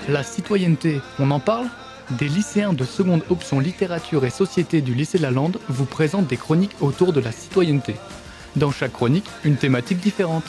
La citoyenneté, on en parle ? Des lycéens de seconde option littérature et société du lycée Lalande vous présentent des chroniques autour de la citoyenneté. Dans chaque chronique, une thématique différente.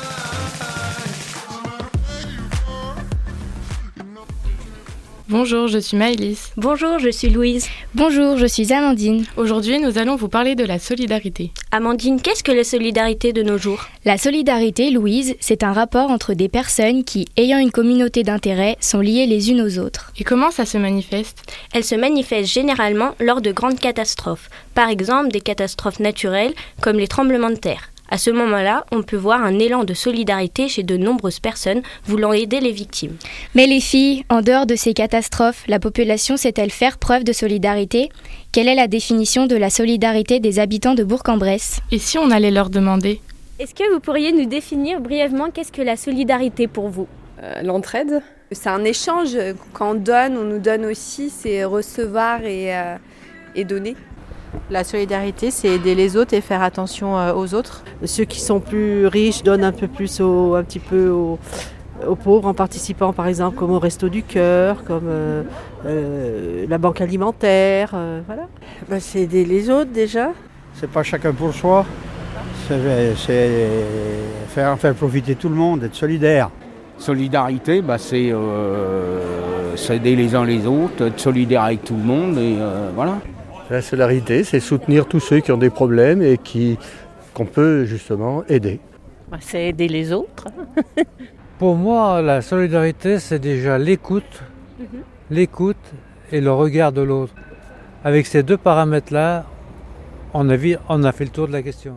Bonjour, je suis Maëlys. Bonjour, je suis Louise. Bonjour, je suis Amandine. Aujourd'hui, nous allons vous parler de la solidarité. Amandine, qu'est-ce que la solidarité de nos jours ? La solidarité, Louise, c'est un rapport entre des personnes qui, ayant une communauté d'intérêts, sont liées les unes aux autres. Et comment ça se manifeste ? Elle se manifeste généralement lors de grandes catastrophes, par exemple des catastrophes naturelles comme les tremblements de terre. À ce moment-là, on peut voir un élan de solidarité chez de nombreuses personnes voulant aider les victimes. Mais les filles, en dehors de ces catastrophes, la population sait-elle faire preuve de solidarité ? Quelle est la définition de la solidarité des habitants de Bourg-en-Bresse ? Et si on allait leur demander ? Est-ce que vous pourriez nous définir brièvement qu'est-ce que la solidarité pour vous ? L'entraide. C'est un échange. Quand on donne, on nous donne aussi, c'est recevoir et donner. La solidarité, c'est aider les autres et faire attention aux autres. Ceux qui sont plus riches donnent un peu plus aux pauvres en participant par exemple comme au Resto du Cœur, comme la banque alimentaire. Voilà. C'est aider les autres déjà. C'est pas chacun pour soi, c'est faire profiter tout le monde, être solidaire. Solidarité, c'est aider les uns les autres, être solidaire avec tout le monde et voilà. La solidarité, c'est soutenir tous ceux qui ont des problèmes et qu'on peut justement aider. C'est aider les autres. Pour moi, la solidarité, c'est déjà l'écoute et le regard de l'autre. Avec ces deux paramètres-là, on a fait le tour de la question.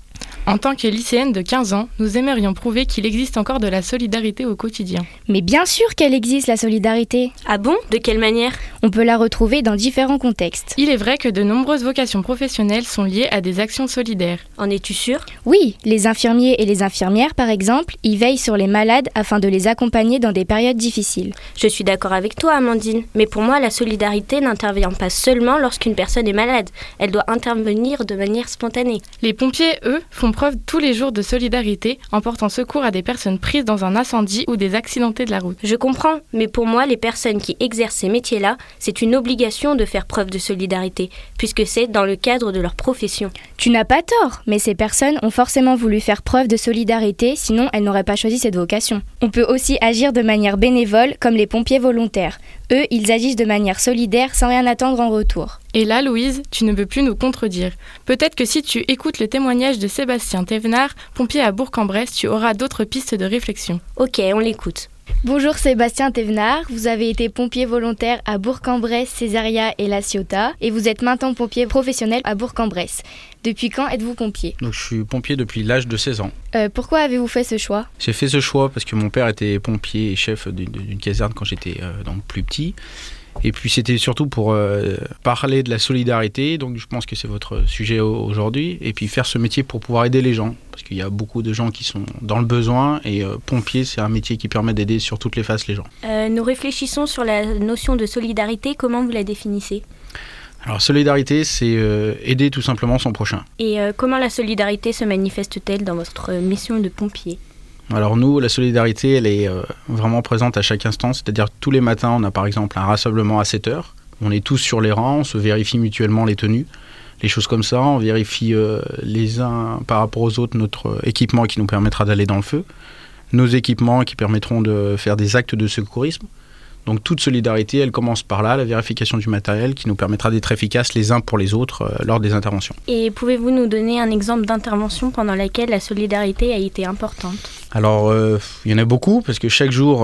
En tant que lycéenne de 15 ans, nous aimerions prouver qu'il existe encore de la solidarité au quotidien. Mais bien sûr qu'elle existe, la solidarité. Ah bon ? De quelle manière ? On peut la retrouver dans différents contextes. Il est vrai que de nombreuses vocations professionnelles sont liées à des actions solidaires. En es-tu sûre ? Oui, les infirmiers et les infirmières, par exemple, y veillent sur les malades afin de les accompagner dans des périodes difficiles. Je suis d'accord avec toi, Amandine. Mais pour moi, la solidarité n'intervient pas seulement lorsqu'une personne est malade. Elle doit intervenir de manière spontanée. Les pompiers, eux, font preuve tous les jours de solidarité en portant secours à des personnes prises dans un incendie ou des accidentés de la route. Je comprends, mais pour moi, les personnes qui exercent ces métiers-là, c'est une obligation de faire preuve de solidarité, puisque c'est dans le cadre de leur profession. Tu n'as pas tort, mais ces personnes ont forcément voulu faire preuve de solidarité, sinon elles n'auraient pas choisi cette vocation. On peut aussi agir de manière bénévole, comme les pompiers volontaires. Eux, ils agissent de manière solidaire sans rien attendre en retour. Et là, Louise, tu ne peux plus nous contredire. Peut-être que si tu écoutes le témoignage de Sébastien Thévenard, pompier à Bourg-en-Bresse, tu auras d'autres pistes de réflexion. Ok, on l'écoute. Bonjour Sébastien Thévenard, vous avez été pompier volontaire à Bourg-en-Bresse, Césaria et La Ciotat, et vous êtes maintenant pompier professionnel à Bourg-en-Bresse. Depuis quand êtes-vous pompier ? Donc je suis pompier depuis l'âge de 16 ans. Pourquoi avez-vous fait ce choix ? J'ai fait ce choix parce que mon père était pompier et chef d'une caserne quand j'étais donc plus petit. Et puis c'était surtout pour parler de la solidarité, donc je pense que c'est votre sujet aujourd'hui, et puis faire ce métier pour pouvoir aider les gens, parce qu'il y a beaucoup de gens qui sont dans le besoin, et pompier c'est un métier qui permet d'aider sur toutes les faces les gens. Nous réfléchissons sur la notion de solidarité, comment vous la définissez ? Alors solidarité c'est aider tout simplement son prochain. Et comment la solidarité se manifeste-t-elle dans votre mission de pompier ? Alors nous, la solidarité, elle est vraiment présente à chaque instant. C'est-à-dire tous les matins, on a par exemple un rassemblement à 7h. On est tous sur les rangs, on se vérifie mutuellement les tenues. Les choses comme ça, on vérifie les uns par rapport aux autres notre équipement qui nous permettra d'aller dans le feu. Nos équipements qui permettront de faire des actes de secourisme. Donc toute solidarité, elle commence par là, la vérification du matériel qui nous permettra d'être efficaces les uns pour les autres lors des interventions. Et pouvez-vous nous donner un exemple d'intervention pendant laquelle la solidarité a été importante ? Alors, il y en a beaucoup parce que chaque jour,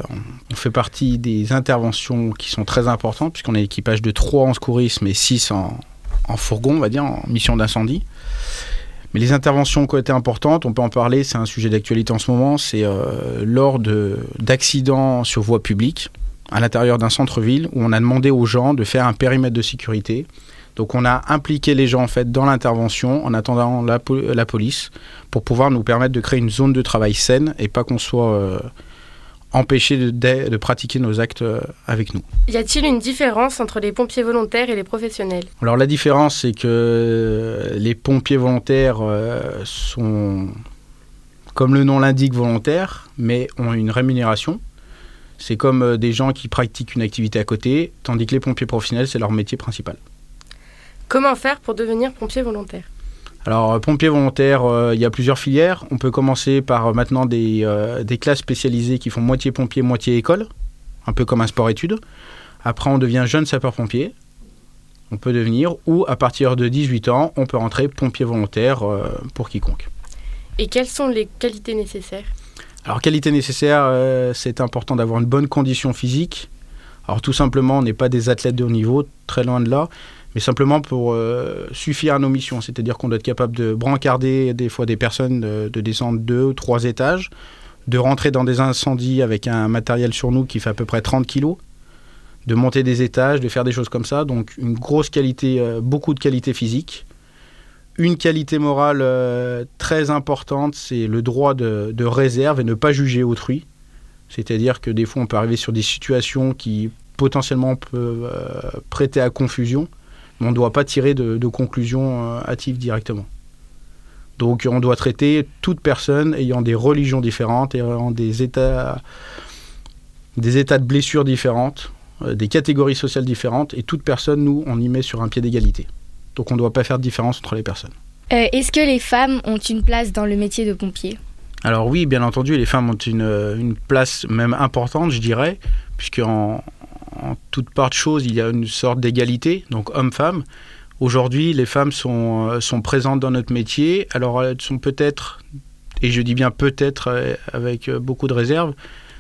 on fait partie des interventions qui sont très importantes puisqu'on a un équipage de 3 en secourisme et 6 en fourgon, on va dire, en mission d'incendie. Mais les interventions qui ont été importantes, on peut en parler, c'est un sujet d'actualité en ce moment, c'est lors d'accidents sur voie publique, à l'intérieur d'un centre-ville, où on a demandé aux gens de faire un périmètre de sécurité. Donc on a impliqué les gens en fait dans l'intervention en attendant la police pour pouvoir nous permettre de créer une zone de travail saine et pas qu'on soit empêché de pratiquer nos actes avec nous. Y a-t-il une différence entre les pompiers volontaires et les professionnels ? Alors la différence c'est que les pompiers volontaires sont, comme le nom l'indique, volontaires, mais ont une rémunération. C'est comme des gens qui pratiquent une activité à côté, tandis que les pompiers professionnels, c'est leur métier principal. Comment faire pour devenir pompier volontaire ? Alors, pompier volontaire, il y a plusieurs filières. On peut commencer par maintenant des classes spécialisées qui font moitié pompier, moitié école, un peu comme un sport-études. Après, on devient jeune sapeur-pompier. On peut devenir, ou à partir de 18 ans, on peut rentrer pompier volontaire pour quiconque. Et quelles sont les qualités nécessaires ? Alors, qualité nécessaire, c'est important d'avoir une bonne condition physique. Alors, tout simplement, on n'est pas des athlètes de haut niveau, très loin de là, mais simplement pour suffire à nos missions. C'est-à-dire qu'on doit être capable de brancarder des fois des personnes, de descendre 2 ou 3 étages, de rentrer dans des incendies avec un matériel sur nous qui fait à peu près 30 kilos, de monter des étages, de faire des choses comme ça. Donc, une grosse qualité, beaucoup de qualité physique. Une qualité morale très importante, c'est le droit de réserve et ne pas juger autrui. C'est-à-dire que des fois, on peut arriver sur des situations qui potentiellement peuvent prêter à confusion, mais on ne doit pas tirer de conclusions hâtives directement. Donc, on doit traiter toute personne ayant des religions différentes, ayant des états de blessures différentes, des catégories sociales différentes, et toute personne, nous, on y met sur un pied d'égalité. Donc on ne doit pas faire de différence entre les personnes. Est-ce que les femmes ont une place dans le métier de pompier ? Alors oui, bien entendu, les femmes ont une place même importante, je dirais, puisqu'en toute part de choses, il y a une sorte d'égalité, donc hommes-femmes. Aujourd'hui, les femmes sont présentes dans notre métier. Alors elles sont peut-être, et je dis bien peut-être avec beaucoup de réserve,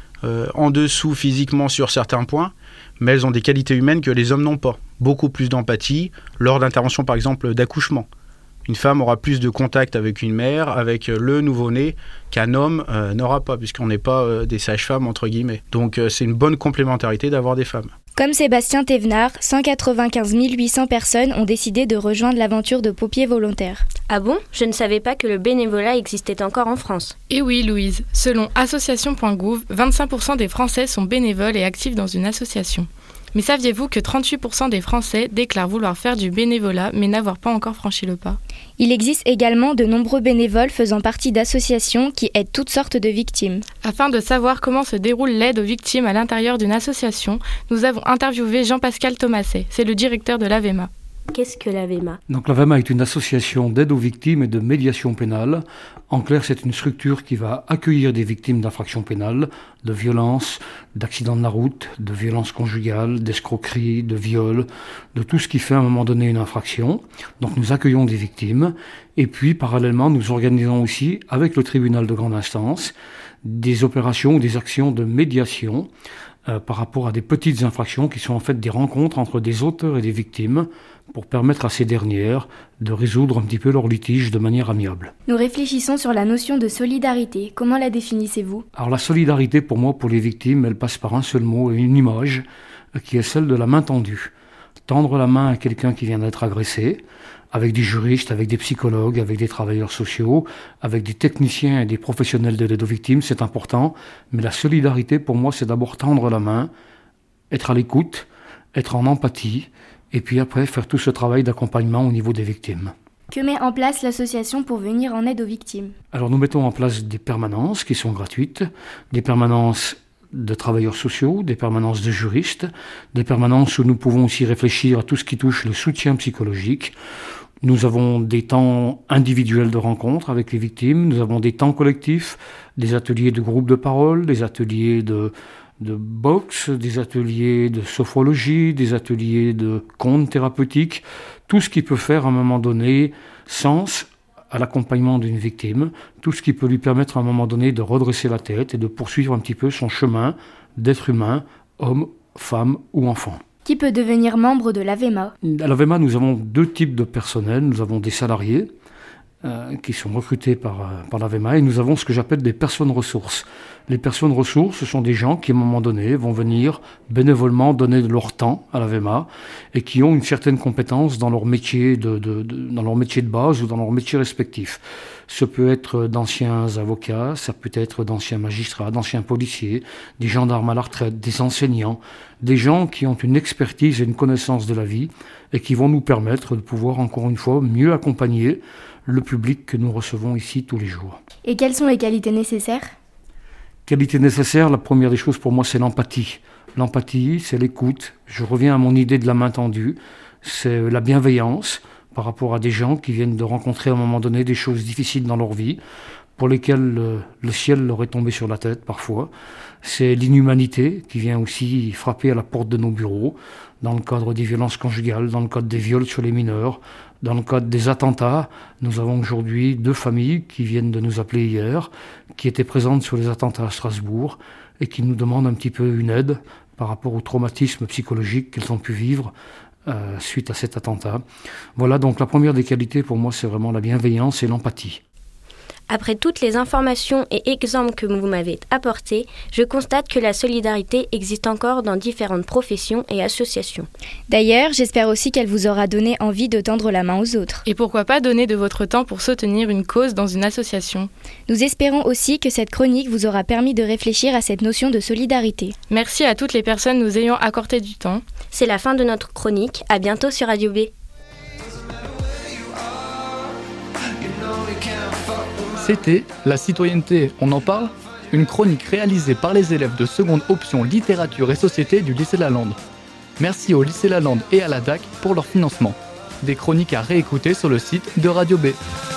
en dessous physiquement sur certains points, mais elles ont des qualités humaines que les hommes n'ont pas. Beaucoup plus d'empathie lors d'interventions, par exemple, d'accouchement. Une femme aura plus de contact avec une mère, avec le nouveau-né, qu'un homme n'aura pas, puisqu'on n'est pas des sages-femmes, entre guillemets. Donc c'est une bonne complémentarité d'avoir des femmes. Comme Sébastien Thévenard, 195 800 personnes ont décidé de rejoindre l'aventure de pompiers volontaires. Ah bon ? Je ne savais pas que le bénévolat existait encore en France. Et oui, Louise. Selon association.gouv, 25% des Français sont bénévoles et actifs dans une association. Mais saviez-vous que 38% des Français déclarent vouloir faire du bénévolat mais n'avoir pas encore franchi le pas ? Il existe également de nombreux bénévoles faisant partie d'associations qui aident toutes sortes de victimes. Afin de savoir comment se déroule l'aide aux victimes à l'intérieur d'une association, nous avons interviewé Jean-Pascal Thomasset, c'est le directeur de l'AVEMA. Qu'est-ce que l'AVEMA ? Donc l'AVEMA est une association d'aide aux victimes et de médiation pénale. En clair, c'est une structure qui va accueillir des victimes d'infractions pénales, de violences, d'accidents de la route, de violences conjugales, d'escroqueries, de viols, de tout ce qui fait à un moment donné une infraction. Donc nous accueillons des victimes et puis parallèlement nous organisons aussi avec le tribunal de grande instance des opérations ou des actions de médiation par rapport à des petites infractions qui sont en fait des rencontres entre des auteurs et des victimes pour permettre à ces dernières de résoudre un petit peu leurs litiges de manière amiable. Nous réfléchissons sur la notion de solidarité. Comment la définissez-vous ? Alors la solidarité pour moi, pour les victimes, elle passe par un seul mot et une image qui est celle de la main tendue. Tendre la main à quelqu'un qui vient d'être agressé, avec des juristes, avec des psychologues, avec des travailleurs sociaux, avec des techniciens et des professionnels de l'aide aux victimes, c'est important. Mais la solidarité, pour moi, c'est d'abord tendre la main, être à l'écoute, être en empathie, et puis après faire tout ce travail d'accompagnement au niveau des victimes. Que met en place l'association pour venir en aide aux victimes ? Alors nous mettons en place des permanences qui sont gratuites, des permanences de travailleurs sociaux, des permanences de juristes, des permanences où nous pouvons aussi réfléchir à tout ce qui touche le soutien psychologique. Nous avons des temps individuels de rencontre avec les victimes, nous avons des temps collectifs, des ateliers de groupe de parole, des ateliers de boxe, des ateliers de sophrologie, des ateliers de contes thérapeutiques, tout ce qui peut faire à un moment donné sens à l'accompagnement d'une victime, tout ce qui peut lui permettre à un moment donné de redresser la tête et de poursuivre un petit peu son chemin d'être humain, homme, femme ou enfant. Qui peut devenir membre de l'AVEMA ? À l'AVEMA, nous avons 2 types de personnel. Nous avons des salariés qui sont recrutés par l'AVEMA et nous avons ce que j'appelle des personnes ressources. Les personnes ressources, ce sont des gens qui, à un moment donné, vont venir bénévolement donner de leur temps à l'AVEMA et qui ont une certaine compétence dans leur métier dans leur métier de base ou dans leur métier respectif. Ce peut être d'anciens avocats, ça peut être d'anciens magistrats, d'anciens policiers, des gendarmes à la retraite, des enseignants, des gens qui ont une expertise et une connaissance de la vie et qui vont nous permettre de pouvoir, encore une fois, mieux accompagner le public que nous recevons ici tous les jours. Et quelles sont les qualités nécessaires ? Qualité nécessaire, la première des choses pour moi, c'est l'empathie. L'empathie, c'est l'écoute. Je reviens à mon idée de la main tendue. C'est la bienveillance par rapport à des gens qui viennent de rencontrer à un moment donné des choses difficiles dans leur vie, pour lesquelles le ciel leur est tombé sur la tête parfois. C'est l'inhumanité qui vient aussi frapper à la porte de nos bureaux, dans le cadre des violences conjugales, dans le cadre des viols sur les mineurs, dans le cadre des attentats. Nous avons aujourd'hui 2 familles qui viennent de nous appeler hier, qui étaient présentes sur les attentats à Strasbourg et qui nous demandent un petit peu une aide par rapport au traumatisme psychologique qu'elles ont pu vivre suite à cet attentat. Voilà, donc la première des qualités pour moi, c'est vraiment la bienveillance et l'empathie. Après toutes les informations et exemples que vous m'avez apportés, je constate que la solidarité existe encore dans différentes professions et associations. D'ailleurs, j'espère aussi qu'elle vous aura donné envie de tendre la main aux autres. Et pourquoi pas donner de votre temps pour soutenir une cause dans une association. Nous espérons aussi que cette chronique vous aura permis de réfléchir à cette notion de solidarité. Merci à toutes les personnes nous ayant accordé du temps. C'est la fin de notre chronique. À bientôt sur Radio B. C'était La citoyenneté, on en parle ? Une chronique réalisée par les élèves de seconde option littérature et société du lycée Lalande. Merci au lycée Lalande et à la DAC pour leur financement. Des chroniques à réécouter sur le site de Radio B.